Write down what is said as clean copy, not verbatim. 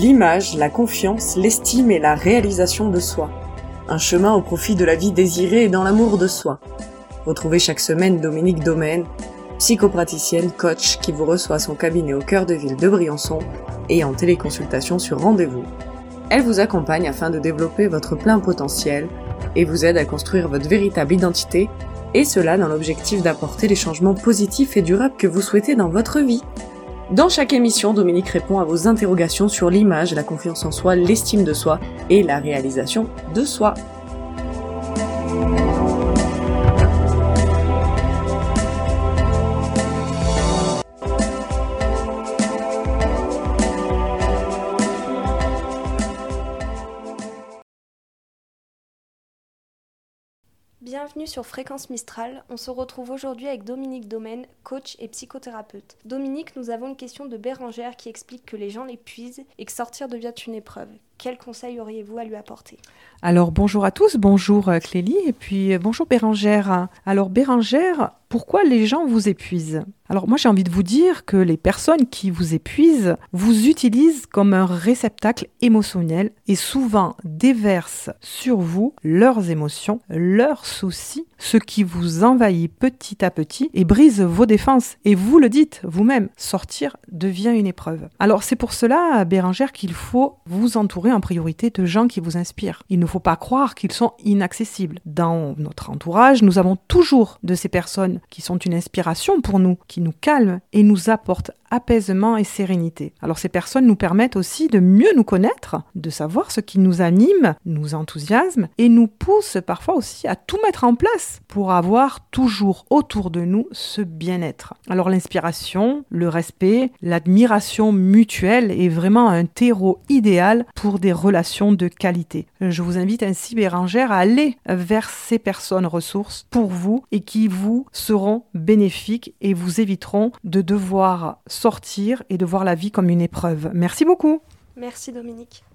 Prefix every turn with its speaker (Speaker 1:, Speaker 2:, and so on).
Speaker 1: L'image, la confiance, l'estime et la réalisation de soi. Un chemin au profit de la vie désirée et dans l'amour de soi. Retrouvez chaque semaine Dominique Domaine, psychopraticienne, coach qui vous reçoit à son cabinet au cœur de ville de Briançon et en téléconsultation sur rendez-vous. Elle vous accompagne afin de développer votre plein potentiel et vous aide à construire votre véritable identité, et cela dans l'objectif d'apporter les changements positifs et durables que vous souhaitez dans votre vie. Dans chaque émission, Dominique répond à vos interrogations sur l'image, la confiance en soi, l'estime de soi et la réalisation de soi.
Speaker 2: Bienvenue sur Fréquence Mistral, on se retrouve aujourd'hui avec Dominique Domaine, coach et psychothérapeute. Dominique, nous avons une question de Bérangère qui explique que les gens l'épuisent et que sortir devient une épreuve. Quels conseils auriez-vous à lui apporter ?
Speaker 3: Alors bonjour à tous, bonjour Clélie et puis bonjour Bérangère. Alors Bérangère, pourquoi les gens vous épuisent ? Alors moi j'ai envie de vous dire que les personnes qui vous épuisent vous utilisent comme un réceptacle émotionnel et souvent déversent sur vous leurs émotions, leurs soucis, ce qui vous envahit petit à petit et brise vos défenses. Et vous le dites vous-même, sortir devient une épreuve. Alors c'est pour cela, Bérangère, qu'il faut vous entourer en priorité de gens qui vous inspirent. Il ne faut pas croire qu'ils sont inaccessibles. Dans notre entourage, nous avons toujours de ces personnes qui sont une inspiration pour nous, qui nous calment et nous apportent apaisement et sérénité. Alors ces personnes nous permettent aussi de mieux nous connaître, de savoir ce qui nous anime, nous enthousiasme et nous pousse parfois aussi à tout mettre en place pour avoir toujours autour de nous ce bien-être. Alors l'inspiration, le respect, l'admiration mutuelle est vraiment un terreau idéal pour des relations de qualité. Je vous invite ainsi, Bérangère, à aller vers ces personnes ressources pour vous et qui vous seront bénéfiques et vous éviteront de devoir sortir et de voir la vie comme une épreuve. Merci beaucoup.
Speaker 2: Merci Dominique.